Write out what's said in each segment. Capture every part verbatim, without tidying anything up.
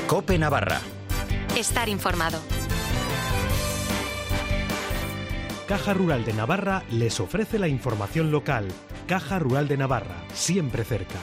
COPE Navarra. Estar informado. Caja Rural de Navarra les ofrece la información local. Caja Rural de Navarra, siempre cerca.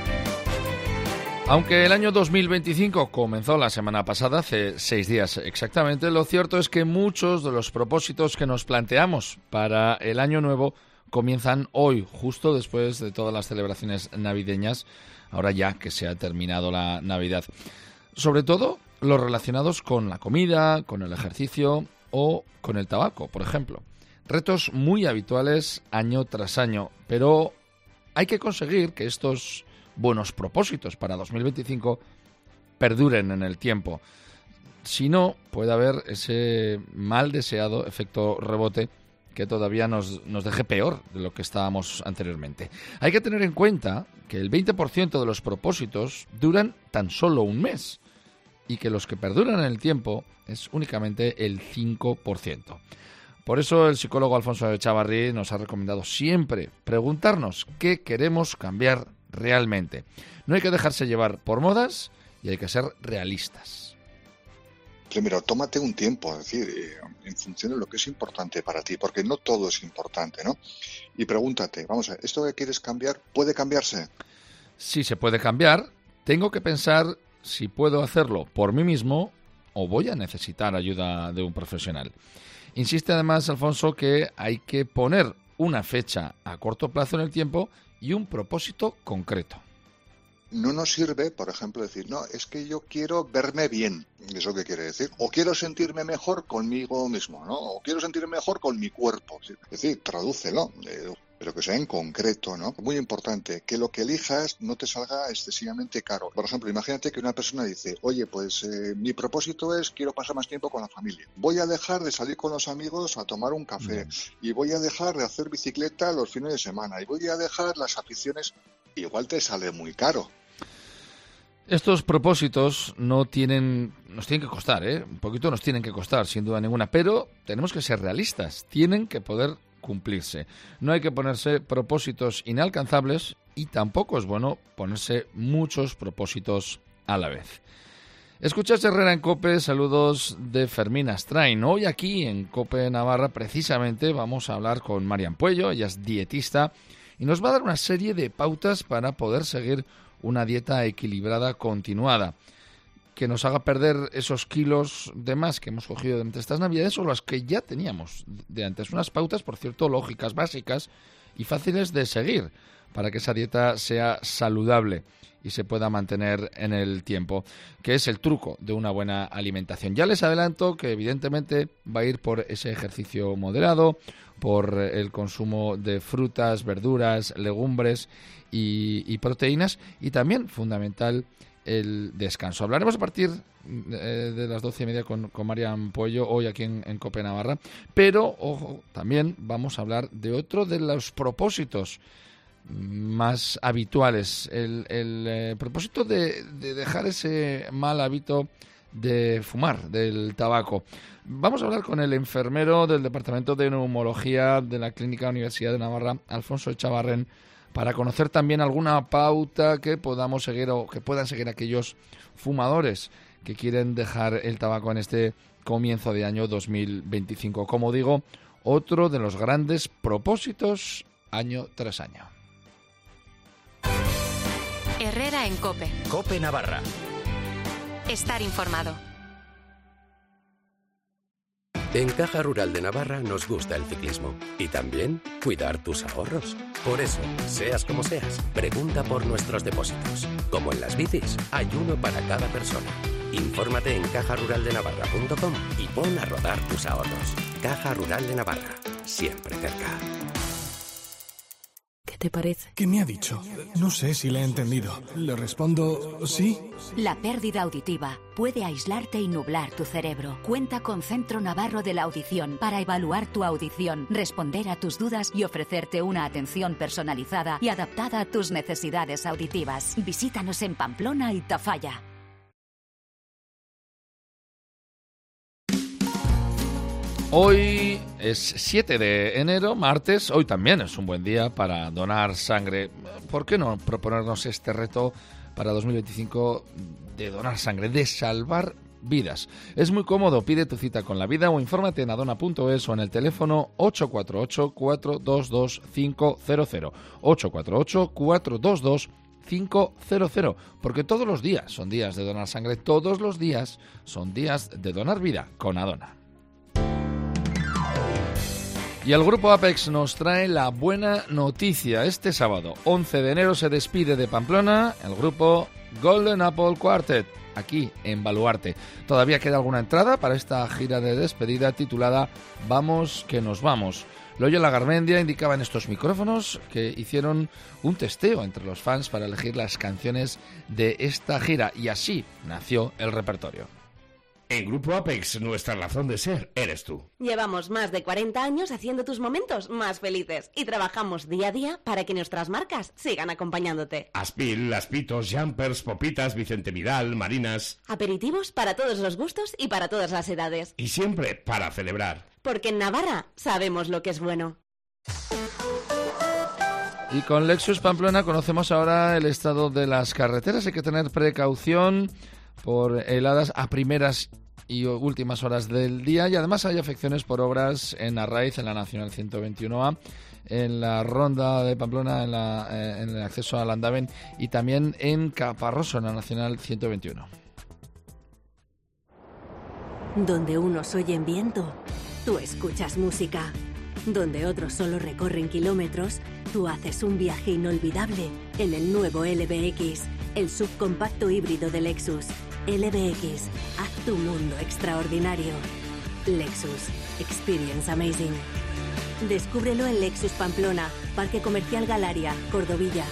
Aunque el año dos mil veinticinco comenzó la semana pasada, hace seis días exactamente, lo cierto es que muchos de los propósitos que nos planteamos para el año nuevo comienzan hoy, justo después de todas las celebraciones navideñas, ahora ya que se ha terminado la Navidad. Sobre todo los relacionados con la comida, con el ejercicio o con el tabaco, por ejemplo. Retos muy habituales año tras año, pero hay que conseguir que estos buenos propósitos para dos mil veinticinco perduren en el tiempo. Si no, puede haber ese mal deseado efecto rebote que todavía nos, nos deje peor de lo que estábamos anteriormente. Hay que tener en cuenta que el veinte por ciento de los propósitos duran tan solo un mes y que los que perduran en el tiempo es únicamente el cinco por ciento. Por eso el psicólogo Alfonso Echavarri nos ha recomendado siempre preguntarnos qué queremos cambiar realmente. No hay que dejarse llevar por modas y hay que ser realistas. Primero, tómate un tiempo, es decir, eh, en función de lo que es importante para ti, porque no todo es importante, ¿no? Y pregúntate, vamos a ver, ¿esto que quieres cambiar puede cambiarse? Si se puede cambiar, tengo que pensar si puedo hacerlo por mí mismo o voy a necesitar ayuda de un profesional. Insiste además Alfonso que hay que poner una fecha a corto plazo en el tiempo y un propósito concreto. No nos sirve, por ejemplo, decir, no, es que yo quiero verme bien. ¿Eso qué quiere decir? O quiero sentirme mejor conmigo mismo, ¿no? O quiero sentirme mejor con mi cuerpo. Es decir, tradúcelo, eh, pero que sea en concreto, ¿no? Muy importante, que lo que elijas no te salga excesivamente caro. Por ejemplo, imagínate que una persona dice, oye, pues eh, mi propósito es quiero pasar más tiempo con la familia. Voy a dejar de salir con los amigos a tomar un café. Mm. Y voy a dejar de hacer bicicleta los fines de semana. Y voy a dejar las aficiones. Igual te sale muy caro. Estos propósitos no tienen, nos tienen que costar, ¿eh? Un poquito nos tienen que costar, sin duda ninguna, pero tenemos que ser realistas, tienen que poder cumplirse. No hay que ponerse propósitos inalcanzables y tampoco es bueno ponerse muchos propósitos a la vez. Escuchas Herrera en COPE, saludos de Fermín Astrain. Hoy aquí en COPE Navarra precisamente vamos a hablar con Marian Puello, ella es dietista y nos va a dar una serie de pautas para poder seguir una dieta equilibrada continuada, que nos haga perder esos kilos de más que hemos cogido durante estas Navidades o las que ya teníamos de antes. Unas pautas, por cierto, lógicas, básicas y fáciles de seguir para que esa dieta sea saludable y se pueda mantener en el tiempo, que es el truco de una buena alimentación. Ya les adelanto que evidentemente va a ir por ese ejercicio moderado, por el consumo de frutas, verduras, legumbres y, y proteínas, y también fundamental el descanso. Hablaremos a partir eh, de las doce y media con, con Marian Puello hoy aquí en, en COPE Navarra, pero ojo, también vamos a hablar de otro de los propósitos más habituales, el, el eh, propósito de, de dejar ese mal hábito de fumar, del tabaco. Vamos a hablar con el enfermero del Departamento de Neumología de la Clínica Universidad de Navarra, Alfonso Echavarren, para conocer también alguna pauta que podamos seguir o que puedan seguir aquellos fumadores que quieren dejar el tabaco en este comienzo de año dos mil veinticinco. Como digo, otro de los grandes propósitos año tras año. Herrera en COPE. COPE Navarra. Estar informado. En Caja Rural de Navarra nos gusta el ciclismo y también cuidar tus ahorros. Por eso, seas como seas, pregunta por nuestros depósitos. Como en las bicis, hay uno para cada persona. Infórmate en caja rural de navarra punto com y pon a rodar tus ahorros. Caja Rural de Navarra, siempre cerca. ¿Qué te parece? ¿Qué me ha dicho? No sé si le he entendido. Le respondo sí. La pérdida auditiva puede aislarte y nublar tu cerebro. Cuenta con Centro Navarro de la Audición para evaluar tu audición, responder a tus dudas y ofrecerte una atención personalizada y adaptada a tus necesidades auditivas. Visítanos en Pamplona y Tafalla. Hoy Es siete de enero, martes. Hoy también es un buen día para donar sangre. ¿Por qué no proponernos este reto para dos mil veinticinco de donar sangre, de salvar vidas? Es muy cómodo. Pide tu cita con la vida o infórmate en adona punto es o en el teléfono ocho cuatro ocho, cuatro dos dos, cinco cero cero. ocho cuatro ocho, cuatro dos dos, cinco cero cero. Porque todos los días son días de donar sangre. Todos los días son días de donar vida con Adona. Y el grupo Apex nos trae la buena noticia. Este sábado, once de enero, se despide de Pamplona el grupo Golden Apple Quartet, aquí en Baluarte. Todavía queda alguna entrada para esta gira de despedida titulada Vamos que nos vamos. Loyola Garmendia indicaba en estos micrófonos que hicieron un testeo entre los fans para elegir las canciones de esta gira y así nació el repertorio. En Grupo Apex, nuestra razón de ser eres tú. Llevamos más de cuarenta años haciendo tus momentos más felices y trabajamos día a día para que nuestras marcas sigan acompañándote. Aspil, Aspitos, Jumpers, Popitas, Vicente Vidal, Marinas. Aperitivos para todos los gustos y para todas las edades. Y siempre para celebrar. Porque en Navarra sabemos lo que es bueno. Y con Lexus Pamplona conocemos ahora el estado de las carreteras. Hay que tener precaución por heladas a primeras y últimas horas del día, y además hay afecciones por obras en Arraiz, en la Nacional ciento veintiuno A, en la Ronda de Pamplona, en, la, eh, en el acceso a Landaven, y también en Caparroso, en la Nacional ciento veintiuno. Donde unos oyen viento, tú escuchas música. Donde otros solo recorren kilómetros, tú haces un viaje inolvidable en el nuevo L B X, el subcompacto híbrido de Lexus. L B X, haz tu mundo extraordinario. Lexus, experience amazing. Descúbrelo en Lexus Pamplona, Parque Comercial Galaria, Cordovilla.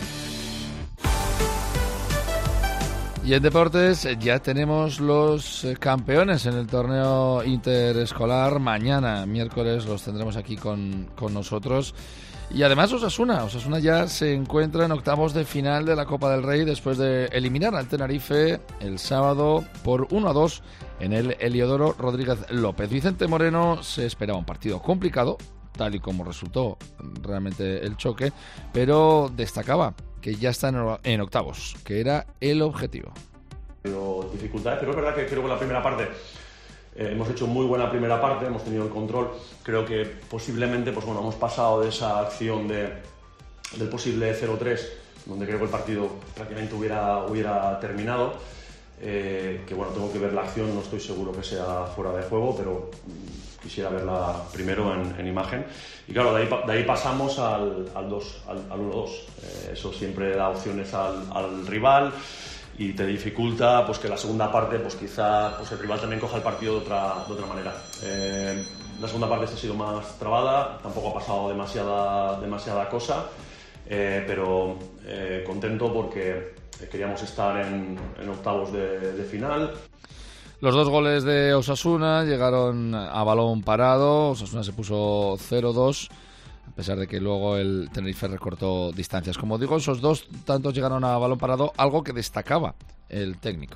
Y en deportes ya tenemos los campeones en el torneo interescolar. Mañana, miércoles, los tendremos aquí con, con nosotros. Y además Osasuna. Osasuna ya se encuentra en octavos de final de la Copa del Rey después de eliminar al Tenerife el sábado por uno a dos en el Heliodoro Rodríguez López. Vicente Moreno se esperaba un partido complicado, tal y como resultó realmente el choque, pero destacaba que ya están en octavos, que era el objetivo. Dificultades, pero es verdad que creo que la primera parte eh, hemos hecho muy buena primera parte, hemos tenido el control. Creo que posiblemente pues bueno, hemos pasado de esa acción de, del posible cero tres, donde creo que el partido prácticamente hubiera, hubiera terminado. Eh, que bueno, tengo que ver la acción, no estoy seguro que sea fuera de juego, pero mm, quisiera verla primero en, en imagen. Y claro, de ahí, de ahí pasamos al, al, dos, al, al uno dos. Eh, eso siempre da opciones al, al rival y te dificulta pues, que la segunda parte pues, quizá pues, el rival también coja el partido de otra, de otra manera. Eh, la segunda parte ha sido más trabada, tampoco ha pasado demasiada, demasiada cosa, eh, pero eh, contento porque queríamos estar en, en octavos de, de final. Los dos goles de Osasuna llegaron a balón parado. Osasuna se puso cero dos, a pesar de que luego el Tenerife recortó distancias. Como digo, esos dos tantos llegaron a balón parado, algo que destacaba el técnico.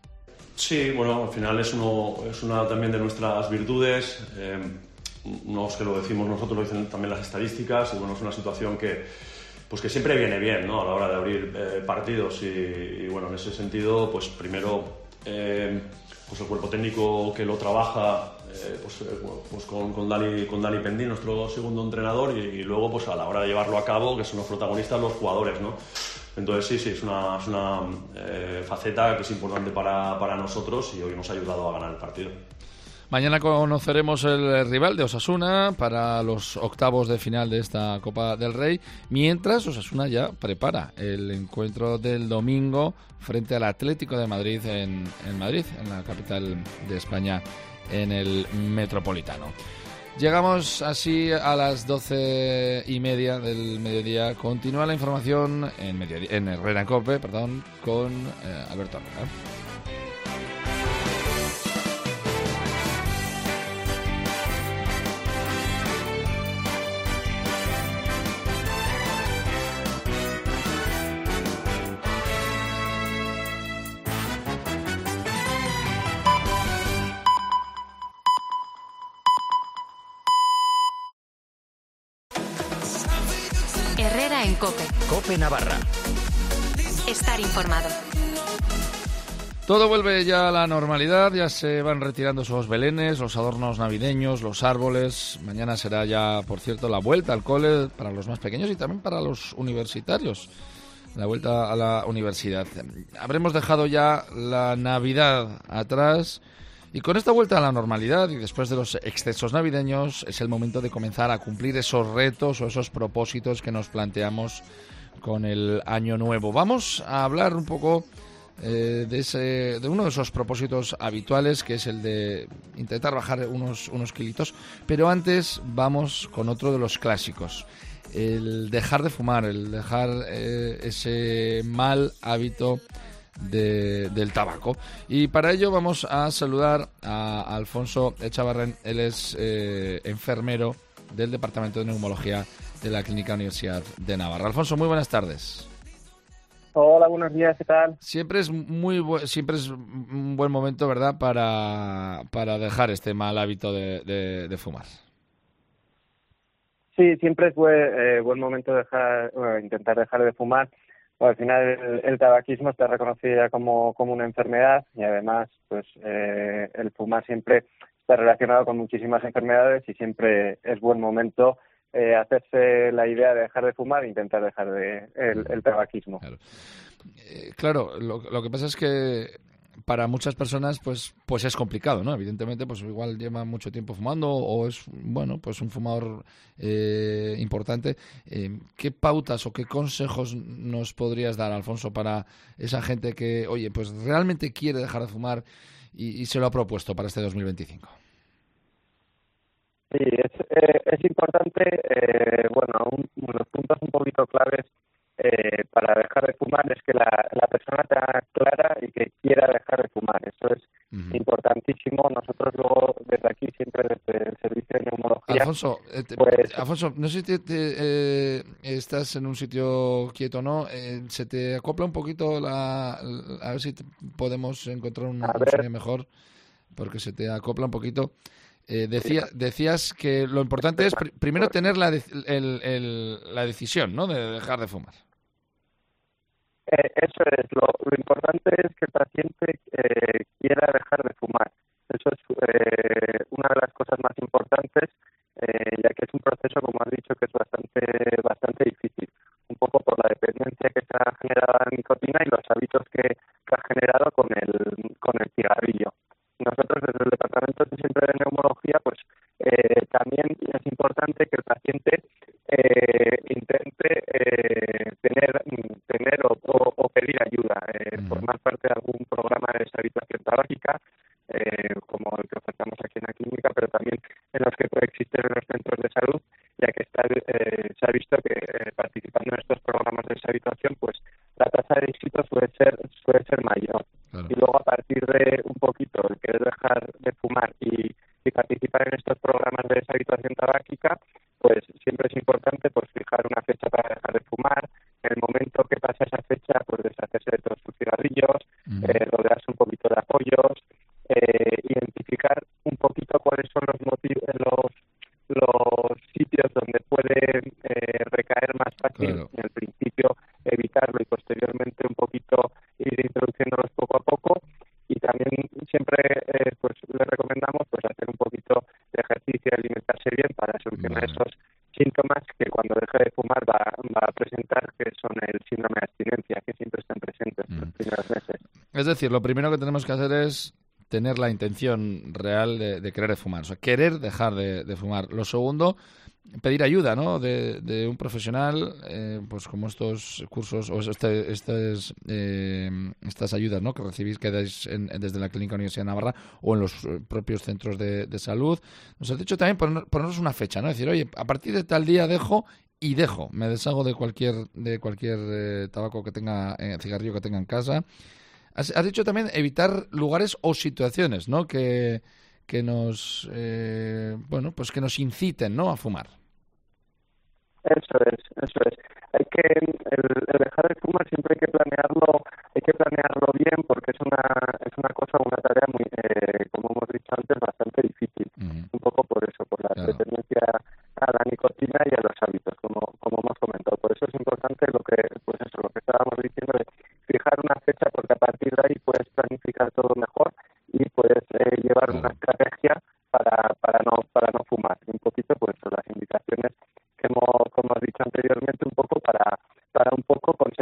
Sí, bueno, al final es, uno, es una también de nuestras virtudes. Eh, no es que lo decimos nosotros, lo dicen también las estadísticas. Y bueno, es una situación que pues que siempre viene bien, ¿no? A la hora de abrir eh, partidos y, y bueno, en ese sentido, pues primero eh, pues el cuerpo técnico que lo trabaja eh, pues, eh, pues con, con, Dani, con Dani Pendín, nuestro segundo entrenador, y, y luego pues a la hora de llevarlo a cabo, que son los protagonistas, los jugadores, ¿no? Entonces sí, sí, es una, es una eh, faceta que es importante para, para nosotros y hoy nos ha ayudado a ganar el partido. Mañana conoceremos el rival de Osasuna para los octavos de final de esta Copa del Rey, mientras Osasuna ya prepara el encuentro del domingo frente al Atlético de Madrid en, en Madrid, en la capital de España, en el Metropolitano. Llegamos así a las doce y media del mediodía. Continúa la información en, mediodía, en Herrera en Cope, perdón, con eh, Alberto Herrera. Herrera en COPE. COPE Navarra. Estar informado. Todo vuelve ya a la normalidad, ya se van retirando esos belenes, los adornos navideños, los árboles. Mañana será ya, por cierto, la vuelta al cole para los más pequeños y también para los universitarios. La vuelta a la universidad. Habremos dejado ya la Navidad atrás y con esta vuelta a la normalidad y después de los excesos navideños es el momento de comenzar a cumplir esos retos o esos propósitos que nos planteamos con el año nuevo. Vamos a hablar un poco eh, de, ese, de uno de esos propósitos habituales, que es el de intentar bajar unos, unos kilitos, pero antes vamos con otro de los clásicos. El dejar de fumar, el dejar eh, ese mal hábito de, del tabaco. Y para ello vamos a saludar a Alfonso Echavarren. Él es eh, enfermero del Departamento de Neumología de la Clínica Universidad de Navarra. Alfonso, muy buenas tardes. Hola, buenos días, ¿qué tal? Siempre es muy bu- siempre es un buen momento, ¿verdad?, para, para dejar este mal hábito de, de, de fumar. Sí, siempre es buen, eh, buen momento dejar, bueno, intentar dejar de fumar. Bueno, al final el, el tabaquismo está reconocido ya como, como una enfermedad y además pues eh, el fumar siempre está relacionado con muchísimas enfermedades y siempre es buen momento eh, hacerse la idea de dejar de fumar e intentar dejar de, el, el tabaquismo. Claro, eh, claro lo, lo que pasa es que para muchas personas pues pues es complicado, ¿no? Evidentemente pues igual lleva mucho tiempo fumando o es, bueno, pues un fumador eh, importante. Eh, ¿Qué pautas o qué consejos nos podrías dar, Alfonso, para esa gente que, oye, pues realmente quiere dejar de fumar y, y se lo ha propuesto para este dos mil veinticinco? Sí, es, eh, es importante, eh, bueno, un, unos puntos un poquito claves Eh, para dejar de fumar es que la, la persona tenga clara y que quiera dejar de fumar. Eso es uh-huh. importantísimo. Nosotros luego desde aquí, siempre desde el servicio de neumología... Alfonso, eh, te, pues, Alfonso, no sé si te, te, eh, estás en un sitio quieto o no. Eh, se te acopla un poquito la... A ver si te, podemos encontrar un, un sonido mejor, porque se te acopla un poquito. Eh, decía, decías que lo importante es pr- primero tener la, de, el, el, la decisión, ¿no?, de dejar de fumar. Eh, eso es, lo, lo importante es que el paciente eh, quiera dejar de fumar. Eso es eh, una de las cosas más importantes, eh, ya que es un proceso, como has dicho, que es bastante bastante difícil. Un poco por la dependencia que se ha generado la nicotina y los hábitos que, que ha generado con el, con el cigarrillo. Nosotros desde el Departamento siempre de Neumología, pues eh, también es importante que el paciente eh, intente eh, tener tener o, o, o pedir ayuda, eh, uh-huh. formar parte de algún programa de deshabituación tabáquica, eh, como el que ofertamos aquí en la clínica, pero también en los que puede existir en los centros de salud, ya que está, eh, se ha visto que eh, participando en estos programas de deshabituación, pues la tasa de éxito suele ser suele ser mayor. Claro. Y luego a partir de un poquito el querer dejar de fumar y, y participar en estos programas de deshabituación tabáquica, pues siempre es importante pues fijar una fecha para dejar de fumar. En el momento que pasa esa fecha, pues deshacerse de todos sus cigarrillos, uh-huh. eh, rodearse un poquito de apoyos, eh, identificar un poquito cuáles son los motivos, los los sitios donde puede eh, recaer más fácil. Claro. En el principio evitarlo y posteriormente un poquito ir introduciéndolos poco a poco. Y también siempre eh, pues le recomendamos pues hacer un poquito de ejercicio y alimentarse bien para solucionar vale. esos síntomas que cuando deje de fumar va, va a presentar, que son el síndrome de abstinencia, que siempre están presentes mm. los primeros meses. Es decir, lo primero que tenemos que hacer es tener la intención real de, de querer fumar, o sea, querer dejar de, de fumar. Lo segundo, pedir ayuda, ¿no?, de, de un profesional, eh, pues como estos cursos o este, estas eh, estas ayudas, ¿no?, que recibís, que dais en, en, desde la Clínica Universidad de Navarra o en los propios centros de, de salud. Nos has dicho también poner, ponernos una fecha, ¿no?, decir, oye, a partir de tal día dejo y dejo, me deshago de cualquier de cualquier eh, tabaco que tenga, eh, cigarrillo que tenga en casa. Has, has dicho también evitar lugares o situaciones, ¿no?, que que nos eh, bueno, pues que nos inciten, ¿no?, a fumar. Eso es, eso es. Hay que el, el dejar de fumar siempre hay que planearlo, hay que planearlo bien porque es una es una cosa, una tarea muy, eh, como hemos dicho antes, bastante difícil. Uh-huh. Un poco por eso, por la claro. dependencia a la nicotina y a los hábitos, como como hemos comentado. Por eso es importante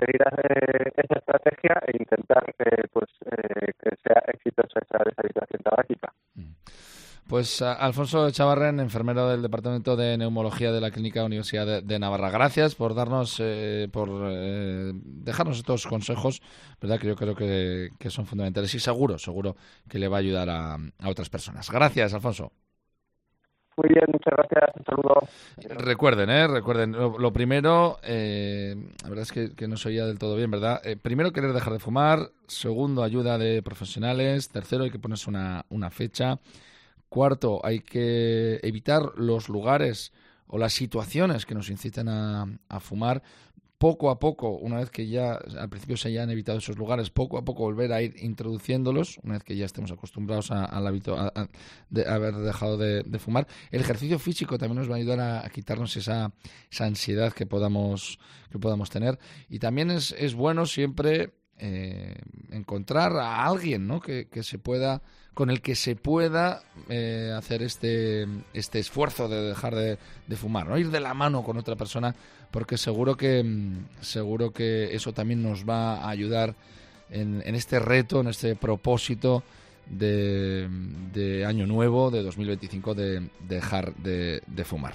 seguir eh, esa estrategia e intentar eh, pues eh, que sea exitosa esa deshabituación tabáquica. Pues a Alfonso Echavarren, enfermero del Departamento de Neumología de la Clínica Universidad de, de Navarra. Gracias por darnos, eh, por eh, dejarnos estos consejos, verdad que yo creo que, que son fundamentales y seguro, seguro que le va a ayudar a, a otras personas. Gracias, Alfonso. Muy bien, muchas gracias. Un saludo. Recuerden, ¿eh? Recuerden, lo, lo primero, eh, la verdad es que, que no se oía del todo bien, ¿verdad? Eh, primero, querer dejar de fumar. Segundo, ayuda de profesionales. Tercero, hay que ponerse una, una fecha. Cuarto, hay que evitar los lugares o las situaciones que nos inciten a, a fumar. Poco a poco, una vez que ya al principio se hayan evitado esos lugares, poco a poco volver a ir introduciéndolos, una vez que ya estemos acostumbrados a, al hábito a, a, de haber dejado de, de fumar. El ejercicio físico también nos va a ayudar a, a quitarnos esa, esa ansiedad que podamos, que podamos tener. Y también es, es bueno siempre eh, encontrar a alguien, ¿no? que, que se pueda... con el que se pueda eh, hacer este este esfuerzo de dejar de, de fumar, no ir de la mano con otra persona, porque seguro que seguro que eso también nos va a ayudar en, en este reto, en este propósito de, de año nuevo, de dos mil veinticinco, de, de dejar de, de fumar.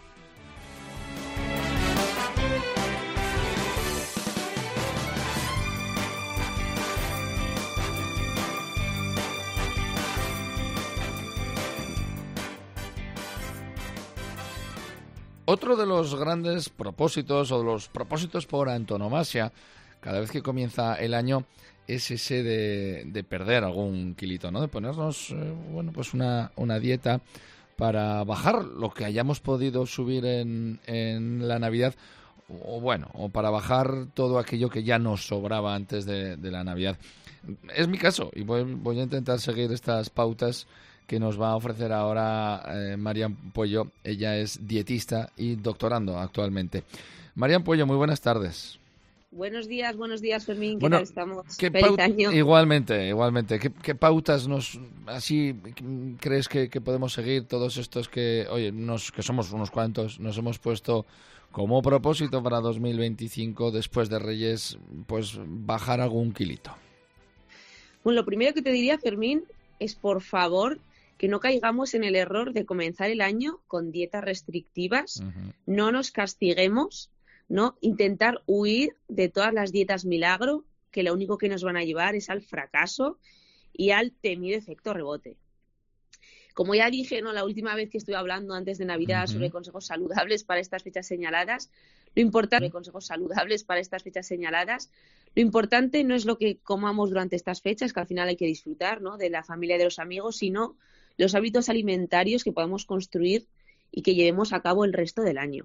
Otro de los grandes propósitos, o de los propósitos por antonomasia, cada vez que comienza el año, es ese de, de perder algún kilito, ¿no? De ponernos, eh, bueno, pues una, una dieta para bajar lo que hayamos podido subir en, en la Navidad, o bueno, o para bajar todo aquello que ya nos sobraba antes de, de la Navidad. Es mi caso, y voy, voy a intentar seguir estas pautas que nos va a ofrecer ahora eh, Marian Puello. Ella es dietista y doctorando actualmente. Marian Puello, muy buenas tardes. Buenos días, buenos días, Fermín. ¿Qué Bueno, tal estamos? ¿qué Feliz paut- año. Igualmente, igualmente. ¿Qué, qué pautas nos así crees que, que podemos seguir todos estos que, oye, nos, que somos unos cuantos, nos hemos puesto como propósito para dos mil veinticinco, después de Reyes, pues bajar algún kilito? Bueno, lo primero que te diría, Fermín, es por favor que no caigamos en el error de comenzar el año con dietas restrictivas, uh-huh. No nos castiguemos, ¿no? Intentar huir de todas las dietas milagro, que lo único que nos van a llevar es al fracaso y al temido efecto rebote. Como ya dije, ¿no?, la última vez que estuve hablando antes de Navidad uh-huh. sobre consejos saludables para estas fechas señaladas, lo importante uh-huh. consejos saludables para estas fechas señaladas, lo importante no es lo que comamos durante estas fechas, que al final hay que disfrutar, ¿no?, de la familia y de los amigos, sino los hábitos alimentarios que podamos construir y que llevemos a cabo el resto del año.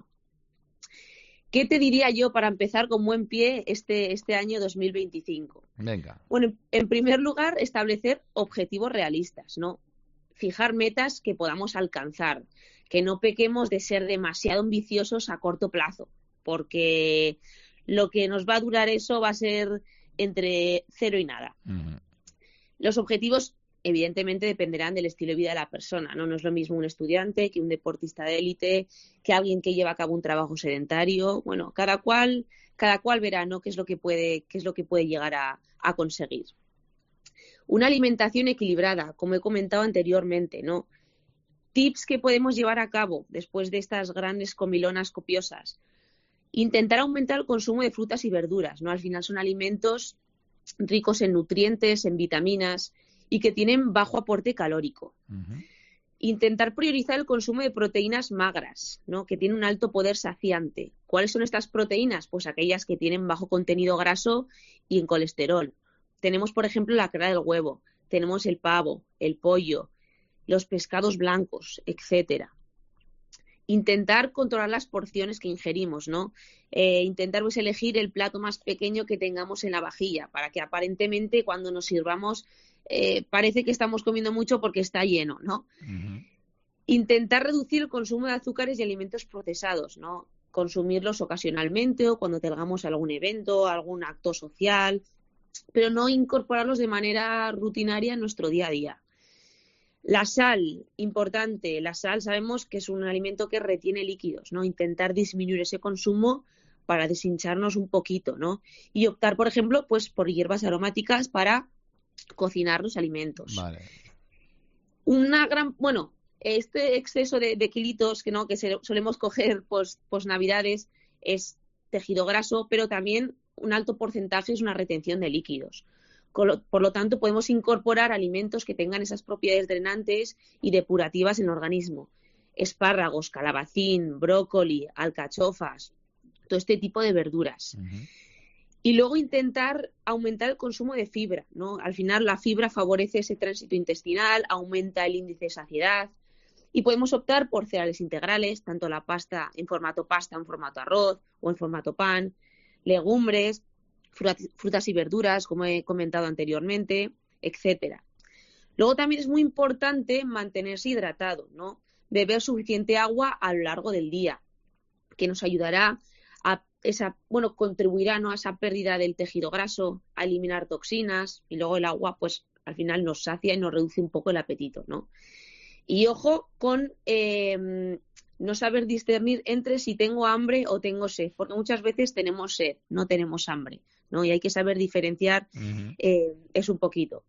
¿Qué te diría yo para empezar con buen pie este, este año dos mil veinticinco? Venga. Bueno, en primer lugar, establecer objetivos realistas, ¿no? Fijar metas que podamos alcanzar, que no pequemos de ser demasiado ambiciosos a corto plazo, porque lo que nos va a durar eso va a ser entre cero y nada. Uh-huh. Los objetivos evidentemente dependerán del estilo de vida de la persona, ¿no? No es lo mismo un estudiante que un deportista de élite, que alguien que lleva a cabo un trabajo sedentario. Bueno, cada cual, cada cual verá, ¿no?, qué es lo que puede, qué es lo que puede llegar a, a conseguir. Una alimentación equilibrada, como he comentado anteriormente, ¿no? Tips que podemos llevar a cabo después de estas grandes comilonas copiosas. Intentar aumentar el consumo de frutas y verduras, ¿no? Al final son alimentos ricos en nutrientes, en vitaminas, y que tienen bajo aporte calórico. Uh-huh. Intentar priorizar el consumo de proteínas magras, ¿no?, que tienen un alto poder saciante. ¿Cuáles son estas proteínas? Pues aquellas que tienen bajo contenido graso y en colesterol. Tenemos, por ejemplo, la clara del huevo, tenemos el pavo, el pollo, los pescados blancos, etcétera. Intentar controlar las porciones que ingerimos, ¿no? Eh, intentar pues elegir el plato más pequeño que tengamos en la vajilla, para que aparentemente cuando nos sirvamos Eh, parece que estamos comiendo mucho porque está lleno, ¿no? Uh-huh. Intentar reducir el consumo de azúcares y alimentos procesados, ¿no? Consumirlos ocasionalmente o cuando tengamos algún evento, algún acto social, pero no incorporarlos de manera rutinaria en nuestro día a día. La sal, importante. La sal sabemos que es un alimento que retiene líquidos, ¿no? Intentar disminuir ese consumo para deshincharnos un poquito, ¿no? Y optar, por ejemplo, pues por hierbas aromáticas para cocinar los alimentos. Vale. Una gran, bueno, este exceso de, de kilitos que no que se, solemos coger pos, pos navidades es tejido graso, pero también un alto porcentaje es una retención de líquidos. Por lo tanto, podemos incorporar alimentos que tengan esas propiedades drenantes y depurativas en el organismo. Espárragos, calabacín, brócoli, alcachofas, todo este tipo de verduras. Uh-huh. Y luego intentar aumentar el consumo de fibra, ¿no? Al final la fibra favorece ese tránsito intestinal, aumenta el índice de saciedad y podemos optar por cereales integrales, tanto la pasta en formato pasta, en formato arroz o en formato pan, legumbres, frutas y verduras, como he comentado anteriormente, etcétera. Luego también es muy importante mantenerse hidratado, ¿no? Beber suficiente agua a lo largo del día, que nos ayudará a esa, bueno, contribuirá, ¿no?, a esa pérdida del tejido graso, a eliminar toxinas, y luego el agua, pues, al final nos sacia y nos reduce un poco el apetito, ¿no? Y ojo con eh, no saber discernir entre si tengo hambre o tengo sed, porque muchas veces tenemos sed, no tenemos hambre, ¿no? Y hay que saber diferenciar uh-huh. eh, eso un poquito.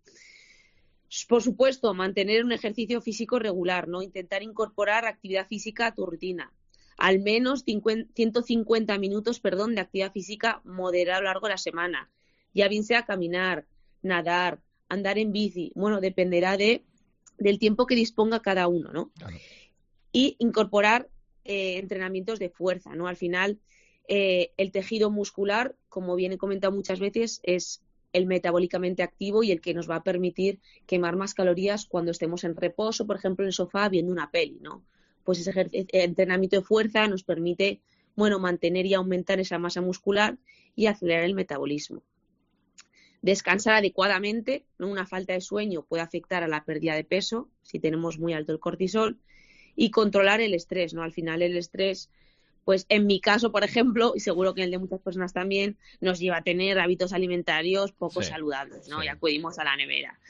Por supuesto, mantener un ejercicio físico regular, ¿no? Intentar incorporar actividad física a tu rutina. Al menos ciento cincuenta minutos, perdón, de actividad física moderada a lo largo de la semana. Ya bien sea caminar, nadar, andar en bici. Bueno, dependerá de, del tiempo que disponga cada uno, ¿no? Claro. Y incorporar eh, entrenamientos de fuerza, ¿no? Al final, eh, el tejido muscular, como bien he comentado muchas veces, es el metabólicamente activo y el que nos va a permitir quemar más calorías cuando estemos en reposo, por ejemplo, en el sofá viendo una peli, ¿no? Pues ese ejer- entrenamiento de fuerza nos permite, bueno, mantener y aumentar esa masa muscular y acelerar el metabolismo. Descansar adecuadamente, ¿no? Una falta de sueño puede afectar a la pérdida de peso si tenemos muy alto el cortisol, y controlar el estrés, ¿no? Al final el estrés, pues en mi caso, por ejemplo, y seguro que en el de muchas personas también, nos lleva a tener hábitos alimentarios poco sí, saludables, ¿no? Sí. Y acudimos a la nevera.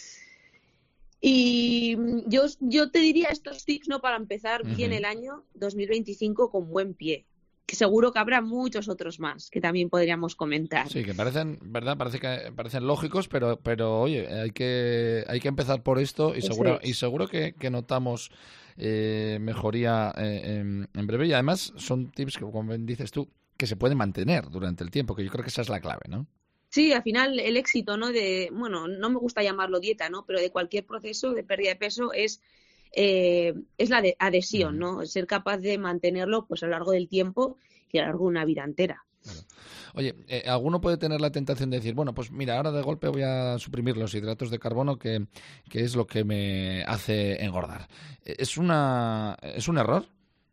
Y yo, yo te diría estos tips, ¿no?, para empezar uh-huh. bien el año dos mil veinticinco con buen pie. Que seguro que habrá muchos otros más que también podríamos comentar. Sí, que parecen, ¿verdad? Parece que parecen lógicos, pero, pero oye, hay que hay que empezar por esto y seguro, y seguro que, que notamos eh, mejoría eh, en, en breve. Y además son tips que, como dices tú, que se pueden mantener durante el tiempo, que yo creo que esa es la clave, ¿no? Sí, al final el éxito, ¿no? De, bueno, no me gusta llamarlo dieta, ¿no? Pero de cualquier proceso de pérdida de peso es Eh, es la de adhesión, ¿no? Ser capaz de mantenerlo pues a lo largo del tiempo y a lo largo de una vida entera. Claro. Oye, eh, alguno puede tener la tentación de decir, bueno, pues mira, ahora de golpe voy a suprimir los hidratos de carbono, que, que es lo que me hace engordar. ¿Es una es un error?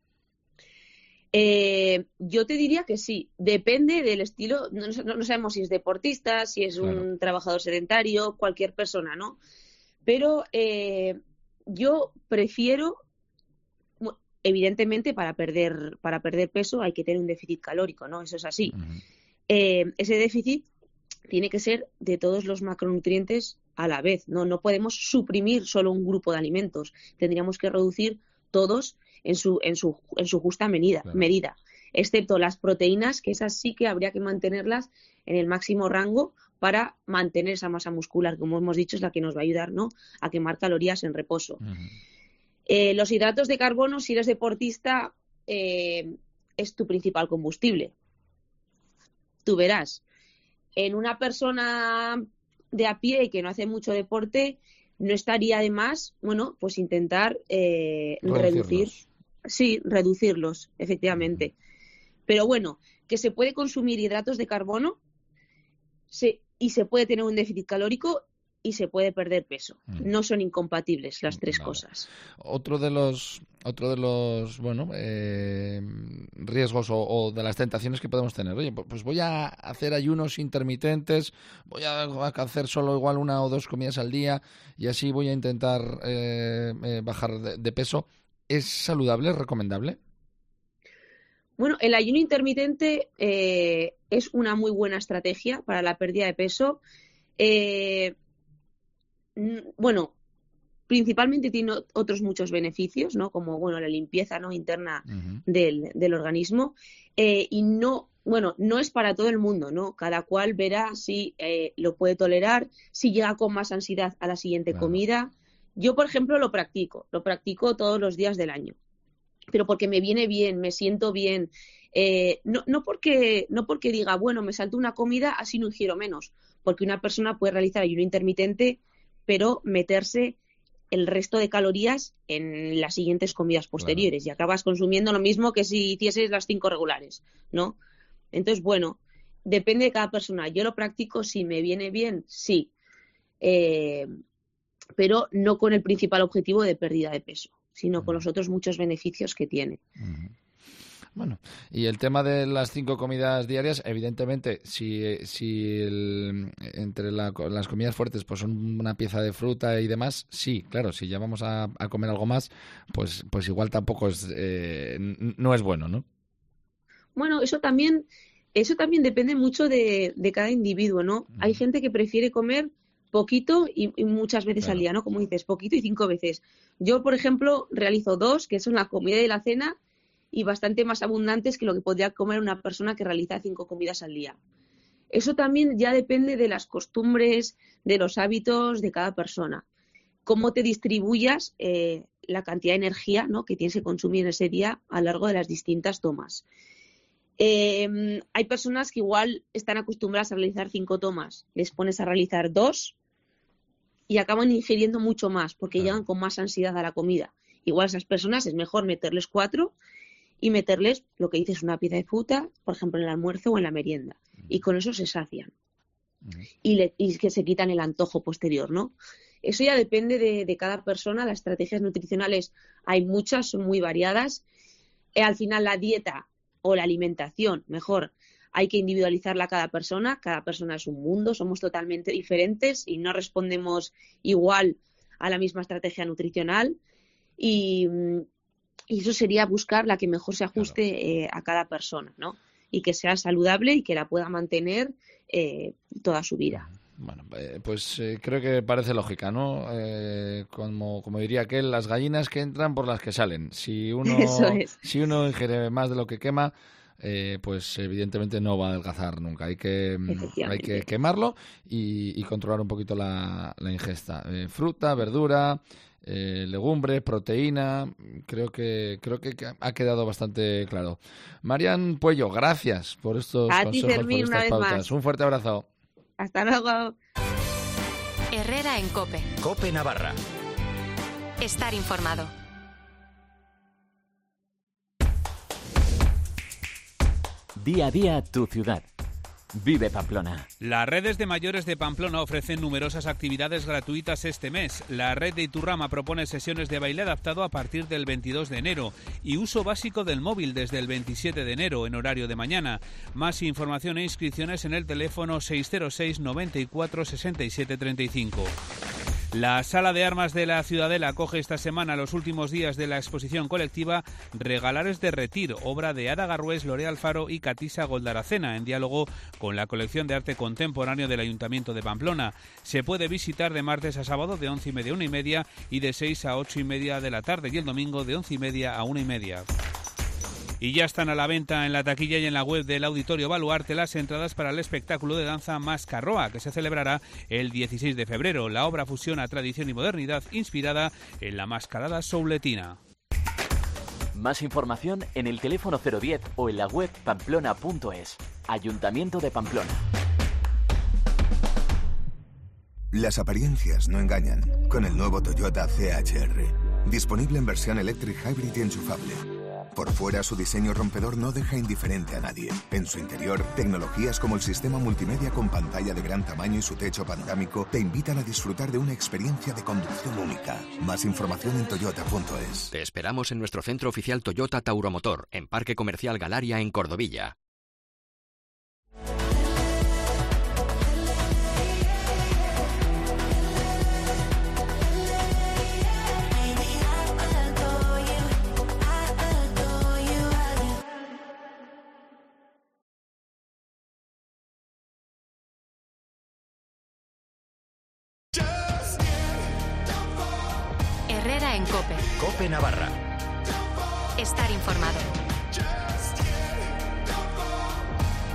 Eh, yo te diría que sí, depende del estilo, no, no, no sabemos si es deportista, si es claro. un trabajador sedentario, cualquier persona, ¿no? Pero eh, yo prefiero, evidentemente, para perder para perder peso hay que tener un déficit calórico, ¿no? Eso es así. Uh-huh. Eh, ese déficit tiene que ser de todos los macronutrientes a la vez, ¿no? No podemos suprimir solo un grupo de alimentos. Tendríamos que reducir todos en su en su en su justa medida, claro. medida, excepto las proteínas, que esas sí que habría que mantenerlas en el máximo rango para mantener esa masa muscular, como hemos dicho, es la que nos va a ayudar, ¿no?, a quemar calorías en reposo. Uh-huh. Eh, los hidratos de carbono, si eres deportista, eh, es tu principal combustible. Tú verás. En una persona de a pie que no hace mucho deporte, no estaría de más, bueno, pues intentar eh, reducir, sí, reducirlos, efectivamente. Uh-huh. Pero bueno, que se puede consumir hidratos de carbono, se, y se puede tener un déficit calórico y se puede perder peso. Mm. No son incompatibles las tres vale. cosas. Otro de los otro de los bueno eh, riesgos o, o de las tentaciones que podemos tener. Oye, pues voy a hacer ayunos intermitentes, voy a hacer solo igual una o dos comidas al día y así voy a intentar eh, eh, bajar de, de peso. ¿Es saludable? ¿Es recomendable? Bueno, el ayuno intermitente eh, es una muy buena estrategia para la pérdida de peso. Eh, n- bueno, principalmente tiene otros muchos beneficios, ¿no? Como, bueno, la limpieza, ¿no?, interna uh-huh. del, del organismo. Eh, y no, bueno, no es para todo el mundo, ¿no? Cada cual verá si eh, lo puede tolerar, si llega con más ansiedad a la siguiente claro. comida. Yo, por ejemplo, lo practico, lo practico todos los días del año, pero porque me viene bien, me siento bien. Eh, no, no, porque, no porque diga, bueno, me salto una comida, así no ingiero menos, porque una persona puede realizar ayuno intermitente, pero meterse el resto de calorías en las siguientes comidas posteriores bueno. y acabas consumiendo lo mismo que si hicieses las cinco regulares, ¿no? Entonces, bueno, depende de cada persona. Yo lo practico, si me viene bien, sí, eh, pero no con el principal objetivo de pérdida de peso, sino uh-huh. con los otros muchos beneficios que tiene. Uh-huh. Bueno, y el tema de las cinco comidas diarias, evidentemente, si, si el, entre la, las comidas fuertes pues son una pieza de fruta y demás, sí, claro, si ya vamos a, a comer algo más, pues, pues igual tampoco es, eh, no es bueno, ¿no? Bueno, eso también, eso también depende mucho de, de cada individuo, ¿no? Uh-huh. Hay gente que prefiere comer poquito y, y muchas veces claro. al día, ¿no? Como dices, poquito y cinco veces. Yo, por ejemplo, realizo dos, que son la comida y la cena, y bastante más abundantes que lo que podría comer una persona que realiza cinco comidas al día. Eso también ya depende de las costumbres, de los hábitos de cada persona. Cómo te distribuyas eh, la cantidad de energía, ¿no? que tienes que consumir en ese día a lo largo de las distintas tomas. Eh, hay personas que igual están acostumbradas a realizar cinco tomas, les pones a realizar dos y acaban ingiriendo mucho más porque llegan con más ansiedad a la comida. Igual a esas personas es mejor meterles cuatro y meterles lo que dices, una pieza de fruta, por ejemplo, en el almuerzo o en la merienda. Y con eso se sacian. Uh-huh. Y, le, y que se quitan el antojo posterior, ¿no? Eso ya depende de, de cada persona. Las estrategias nutricionales hay muchas, son muy variadas. Eh, al final la dieta o la alimentación, mejor, hay que individualizarla a cada persona. Cada persona es un mundo, somos totalmente diferentes y no respondemos igual a la misma estrategia nutricional. Y... Y eso sería buscar la que mejor se ajuste claro. eh, a cada persona, ¿no? Y que sea saludable y que la pueda mantener eh, toda su vida. Bueno, eh, pues eh, creo que parece lógica, ¿no? Eh, como, como diría aquel, las gallinas que entran por las que salen. Si uno, eso es. Si uno ingiere más de lo que quema, eh, pues evidentemente no va a adelgazar nunca. Hay que, hay que quemarlo y, y controlar un poquito la, la ingesta. Eh, fruta, verdura... Eh, legumbre, proteína, creo que creo que ha quedado bastante claro. Marian Puello, gracias por estos a consejos, ti, Fermín, por estas pautas. Más. Un fuerte abrazo. Hasta luego. Herrera en COPE. COPE Navarra. Estar informado. Día a día tu ciudad. Vive Pamplona. Las redes de mayores de Pamplona ofrecen numerosas actividades gratuitas este mes. La red de Iturrama propone sesiones de baile adaptado a partir del veintidós de enero y uso básico del móvil desde el veintisiete de enero en horario de mañana. Más información e inscripciones en el teléfono seis cero seis noventa y cuatro sesenta y siete treinta y cinco. La Sala de Armas de la Ciudadela acoge esta semana los últimos días de la exposición colectiva Regalares de Retir, obra de Ada Garrués, Lorea Alfaro y Catisa Goldaracena, en diálogo con la colección de arte contemporáneo del Ayuntamiento de Pamplona. Se puede visitar de martes a sábado de once y media a una y media y de seis a ocho y media de la tarde y el domingo de once y media a una y media. Y ya están a la venta en la taquilla y en la web del Auditorio Baluarte las entradas para el espectáculo de danza Mascarroa, que se celebrará el dieciséis de febrero. La obra fusiona tradición y modernidad inspirada en la mascarada souletina. Más información en el teléfono cero diez o en la web pamplona punto es. Ayuntamiento de Pamplona. Las apariencias no engañan. Con el nuevo Toyota C H R. Disponible en versión Electric Hybrid y enchufable. Por fuera, su diseño rompedor no deja indiferente a nadie. En su interior, tecnologías como el sistema multimedia con pantalla de gran tamaño y su techo panorámico te invitan a disfrutar de una experiencia de conducción única. Más información en toyota punto es. Te esperamos en nuestro centro oficial Toyota Tauromotor, en Parque Comercial Galaria, en Cordovilla. Herrera en COPE. COPE Navarra. Estar informado.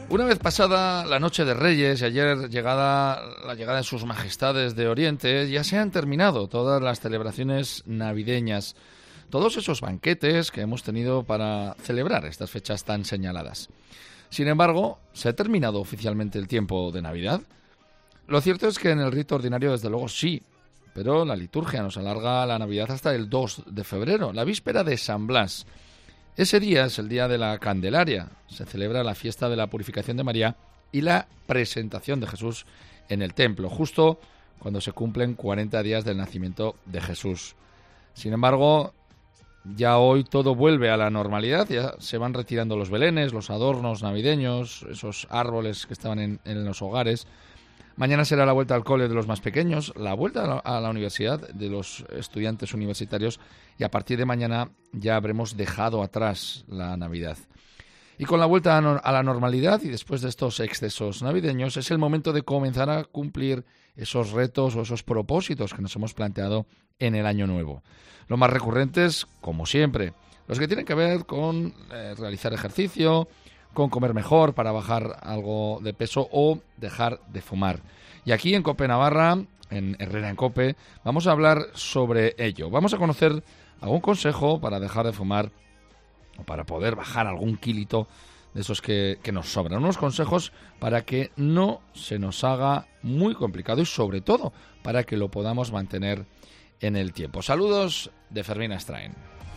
Una vez pasada la noche de Reyes y ayer llegada la llegada de sus majestades de Oriente, ya se han terminado todas las celebraciones navideñas, todos esos banquetes que hemos tenido para celebrar estas fechas tan señaladas. Sin embargo, ¿se ha terminado oficialmente el tiempo de Navidad? Lo cierto es que en el rito ordinario, desde luego, sí, pero la liturgia nos alarga la Navidad hasta el dos de febrero, la víspera de San Blas. Ese día es el día de la Candelaria. Se celebra la fiesta de la Purificación de María y la presentación de Jesús en el templo, justo cuando se cumplen cuarenta días del nacimiento de Jesús. Sin embargo, ya hoy todo vuelve a la normalidad, ya se van retirando los belenes, los adornos navideños, esos árboles que estaban en, en los hogares. Mañana será la vuelta al cole de los más pequeños, la vuelta a la, a la universidad de los estudiantes universitarios y a partir de mañana ya habremos dejado atrás la Navidad. Y con la vuelta a, no, a la normalidad y después de estos excesos navideños es el momento de comenzar a cumplir esos retos o esos propósitos que nos hemos planteado en el año nuevo. Los más recurrentes, como siempre, los que tienen que ver con eh, realizar ejercicio, con comer mejor para bajar algo de peso o dejar de fumar. Y aquí en Cope Navarra, en Herrera en Cope, vamos a hablar sobre ello. Vamos a conocer algún consejo para dejar de fumar o para poder bajar algún kilito de esos que, que nos sobran. Unos consejos para que no se nos haga muy complicado y sobre todo para que lo podamos mantener en el tiempo. Saludos de Fermín Astrain.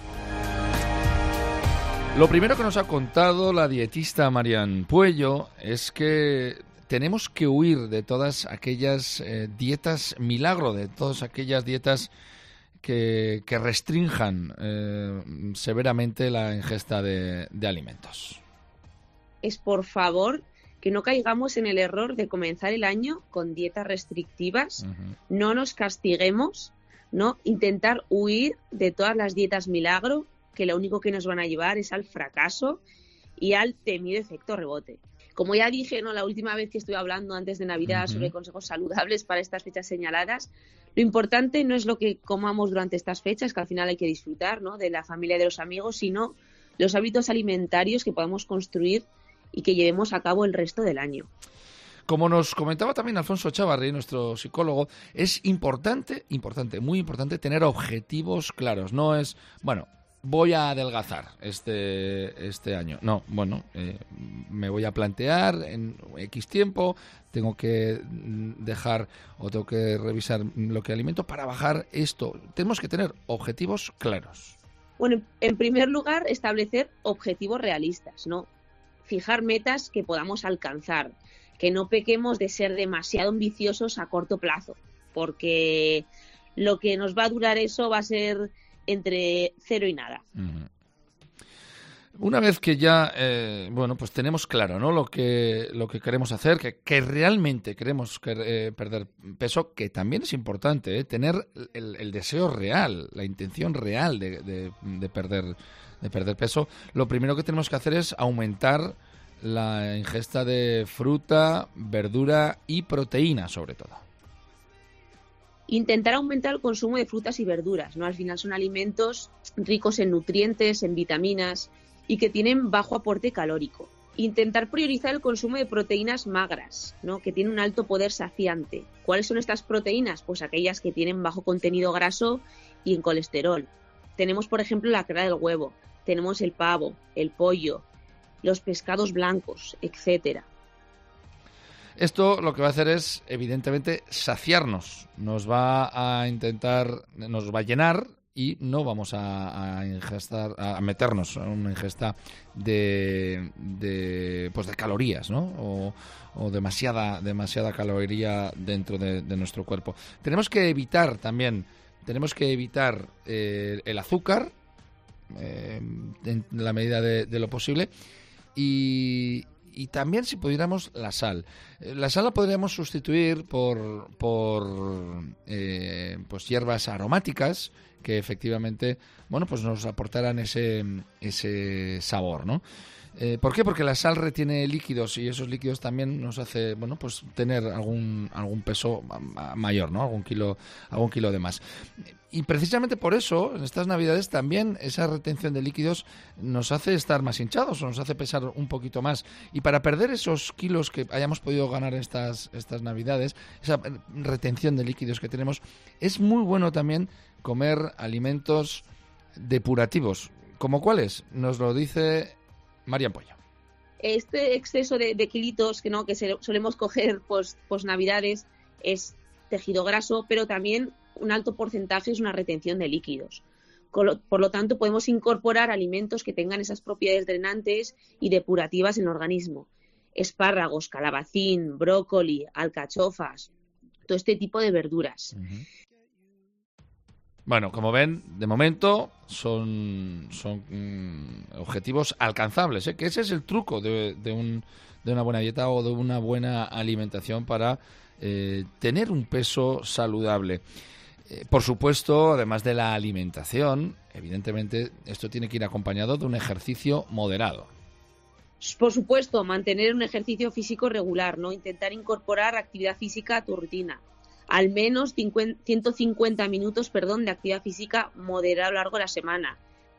Lo primero que nos ha contado la dietista Marian Puello es que tenemos que huir de todas aquellas eh, dietas milagro, de todas aquellas dietas que, que restrinjan eh, severamente la ingesta de, de alimentos. Es, por favor, que no caigamos en el error de comenzar el año con dietas restrictivas, uh-huh. No nos castiguemos, ¿no? Intentar huir de todas las dietas milagro, que lo único que nos van a llevar es al fracaso y al temido efecto rebote. Como ya dije, ¿no?, la última vez que estuve hablando antes de Navidad uh-huh. sobre consejos saludables para estas fechas señaladas, lo importante no es lo que comamos durante estas fechas, que al final hay que disfrutar, ¿no?, de la familia y de los amigos, sino los hábitos alimentarios que podamos construir y que llevemos a cabo el resto del año. Como nos comentaba también Alfonso Chavarri, nuestro psicólogo, es importante, importante, muy importante tener objetivos claros. No es, bueno, voy a adelgazar este este año. No, bueno, eh, me voy a plantear en X tiempo, tengo que dejar o tengo que revisar lo que alimento para bajar esto. Tenemos que tener objetivos claros. Bueno, en primer lugar, establecer objetivos realistas, ¿no? Fijar metas que podamos alcanzar, que no pequemos de ser demasiado ambiciosos a corto plazo, porque lo que nos va a durar eso va a ser entre cero y nada. Uh-huh. Una vez que ya, eh, bueno, pues tenemos claro, ¿no?, lo que lo que queremos hacer, que, que realmente queremos que, eh, perder peso, que también es importante, ¿eh? Tener el, el deseo real, la intención real de, de, de perder de perder peso. Lo primero que tenemos que hacer es aumentar la ingesta de fruta, verdura y proteína, sobre todo. Intentar aumentar el consumo de frutas y verduras, ¿no? Al final son alimentos ricos en nutrientes, en vitaminas y que tienen bajo aporte calórico. Intentar priorizar el consumo de proteínas magras, ¿no?, que tienen un alto poder saciante. ¿Cuáles son estas proteínas? Pues aquellas que tienen bajo contenido graso y en colesterol. Tenemos, por ejemplo, la clara del huevo, tenemos el pavo, el pollo, los pescados blancos, etcétera. Esto lo que va a hacer es, evidentemente, saciarnos. Nos va a intentar, nos va a llenar y no vamos a, a ingestar, a meternos en una ingesta de, de, pues de calorías, ¿no? O, o demasiada, demasiada caloría dentro de, de nuestro cuerpo. Tenemos que evitar también, tenemos que evitar eh, el azúcar eh, en la medida de, de lo posible y Y también, si pudiéramos, la sal. La sal la podríamos sustituir por, por eh, pues hierbas aromáticas que efectivamente, bueno, pues nos aportaran ese, ese sabor, ¿no? Eh, ¿Por qué? Porque la sal retiene líquidos y esos líquidos también nos hace, bueno, pues tener algún algún peso mayor, ¿no? Algún kilo, algún kilo de más. Y precisamente por eso, en estas Navidades también esa retención de líquidos nos hace estar más hinchados o nos hace pesar un poquito más. Y para perder esos kilos que hayamos podido ganar estas, estas Navidades, esa retención de líquidos que tenemos, es muy bueno también comer alimentos depurativos. ¿Como cuáles? Nos lo dice Marian Pollo. Este exceso de, de kilitos que no que se, solemos coger pos, pos Navidades es tejido graso, pero también un alto porcentaje es una retención de líquidos. Por lo tanto, podemos incorporar alimentos que tengan esas propiedades drenantes y depurativas en el organismo. Espárragos, calabacín, brócoli, alcachofas, todo este tipo de verduras. Uh-huh. Bueno, como ven, de momento son, son mm, objetivos alcanzables, ¿eh? Que ese es el truco de, de, un, de una buena dieta o de una buena alimentación para eh, tener un peso saludable. Eh, por supuesto, además de la alimentación, evidentemente esto tiene que ir acompañado de un ejercicio moderado. Por supuesto, mantener un ejercicio físico regular, ¿no? Intentar incorporar actividad física a tu rutina. Al menos ciento cincuenta minutos, perdón, de actividad física moderada a lo largo de la semana.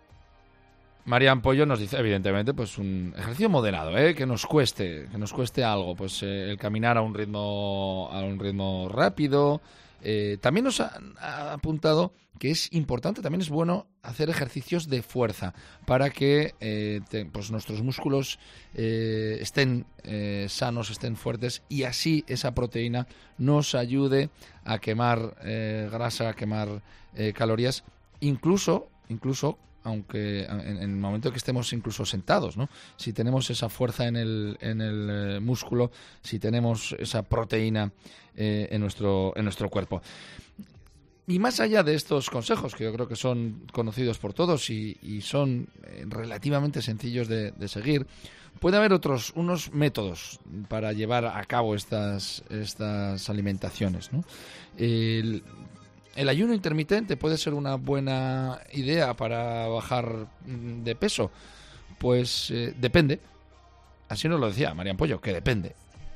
Marian Pollo nos dice, evidentemente, pues un ejercicio moderado, ¿eh? que nos cueste, que nos cueste algo, pues eh, el caminar a un ritmo, a un ritmo rápido. Eh, también nos ha, ha apuntado que es importante, también es bueno hacer ejercicios de fuerza para que eh, te, pues nuestros músculos eh, estén eh, sanos, estén fuertes y así esa proteína nos ayude a quemar eh, grasa, a quemar eh, calorías, incluso, incluso aunque en, en el momento que estemos incluso sentados, ¿no? Si tenemos esa fuerza en el, en el eh, músculo, si tenemos esa proteína eh, en nuestro, en nuestro cuerpo. Y más allá de estos consejos, que yo creo que son conocidos por todos y, y son eh, relativamente sencillos de, de seguir, puede haber otros, unos métodos para llevar a cabo estas, estas alimentaciones, ¿no? El, el ayuno intermitente puede ser una buena idea para bajar de peso. Pues eh, depende. Así nos lo decía Marian Pollo, que depende.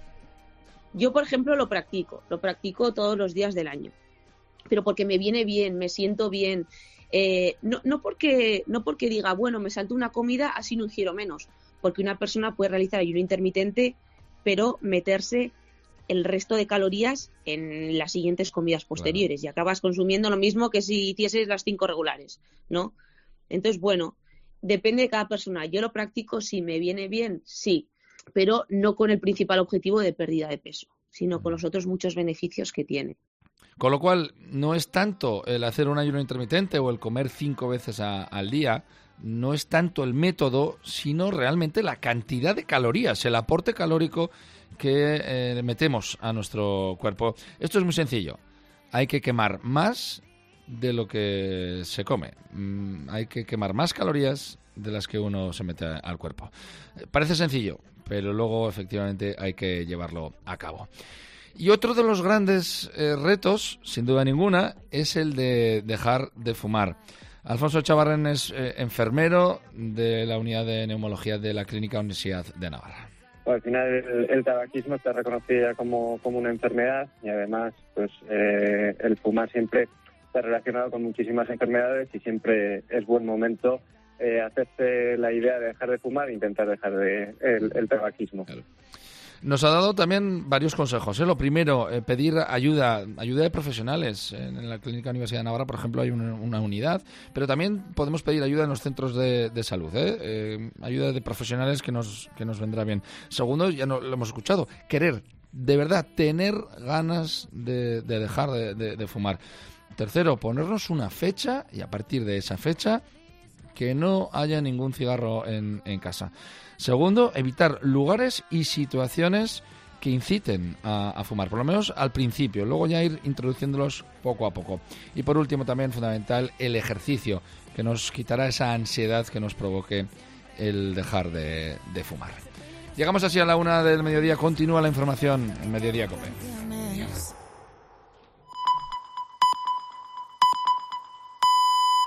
Yo, por ejemplo, lo practico. Lo practico todos los días del año. Pero porque me viene bien, me siento bien. Eh, no, no, porque, no porque diga, bueno, me salto una comida, así no ingiero menos. Porque una persona puede realizar ayuno intermitente, pero meterse el resto de calorías en las siguientes comidas posteriores. Claro. Y acabas consumiendo lo mismo que si hicieses las cinco regulares, ¿no? Entonces, bueno, depende de cada persona. Yo lo practico, si me viene bien, sí. Pero no con el principal objetivo de pérdida de peso, sino con los otros muchos beneficios que tiene. Con lo cual, no es tanto el hacer un ayuno intermitente o el comer cinco veces a, al día, no es tanto el método, sino realmente la cantidad de calorías, el aporte calórico que eh, metemos a nuestro cuerpo. Esto es muy sencillo. Hay que quemar más de lo que se come. Mm, hay que quemar más calorías de las que uno se mete al cuerpo. Parece sencillo, pero luego efectivamente hay que llevarlo a cabo. Y otro de los grandes eh, retos, sin duda ninguna, es el de dejar de fumar. Alfonso Chavarren es eh, enfermero de la unidad de neumología de la Clínica Universidad de Navarra. Bueno, al final el, el tabaquismo está reconocido ya como, como una enfermedad y además pues eh, el fumar siempre está relacionado con muchísimas enfermedades y siempre es buen momento eh, hacerse la idea de dejar de fumar e intentar dejar de, el, el tabaquismo. Claro. Nos ha dado también varios consejos, ¿eh? Lo primero, eh, pedir ayuda, ayuda de profesionales. En la Clínica Universidad de Navarra, por ejemplo, hay una, una unidad, pero también podemos pedir ayuda en los centros de, de salud, ¿eh? Eh, ayuda de profesionales que nos, que nos vendrá bien. Segundo, ya no, lo hemos escuchado, querer, de verdad, tener ganas de, de dejar de, de, de fumar. Tercero, ponernos una fecha y a partir de esa fecha que no haya ningún cigarro en, en casa. Segundo, evitar lugares y situaciones que inciten a, a fumar, por lo menos al principio, luego ya ir introduciéndolos poco a poco. Y por último, también fundamental, el ejercicio, que nos quitará esa ansiedad que nos provoque el dejar de, de fumar. Llegamos así a la una del mediodía, continúa la información en Mediodía COPE.